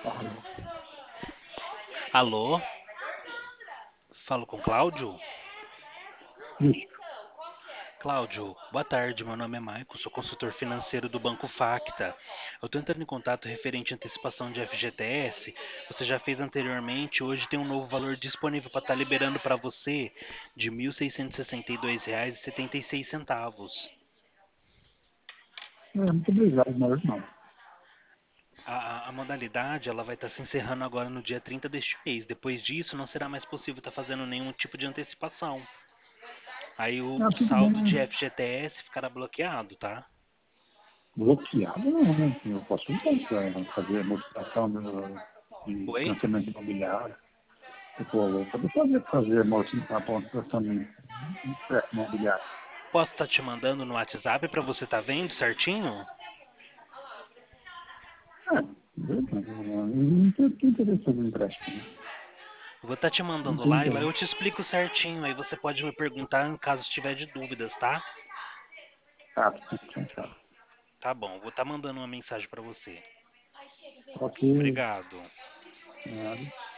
Alô. Alô? Falo com Cláudio? Isso. Cláudio, boa tarde. Meu nome é Maicon, sou consultor financeiro do Banco Facta. Eu estou entrando em contato referente à antecipação de FGTS. Você já fez anteriormente, hoje tem um novo valor disponível para estar liberando para você de R$ 1.662,76. Muito obrigado, mas não. A modalidade ela vai estar se encerrando agora no dia 30 deste mês. Depois disso, não será mais possível estar fazendo nenhum tipo de antecipação. Aí o Tudo bem, saldo de né? FGTS ficará bloqueado, tá? Bloqueado não, né? Eu posso usar para fazer modificação de Oi? financiamento imobiliário. Eu poder fazer modificação de empréstimo imobiliário. Posso estar te mandando no WhatsApp para você estar vendo certinho? É, não tem interesse no empréstimo, né? Vou estar te Não mandando tem lá e lá eu interesse. te explico certinho. Aí você pode me perguntar caso estiver de dúvidas, tá? Ah, tchau, tchau. Tá bom, vou estar mandando uma mensagem para você. Ok. Obrigado. Nada.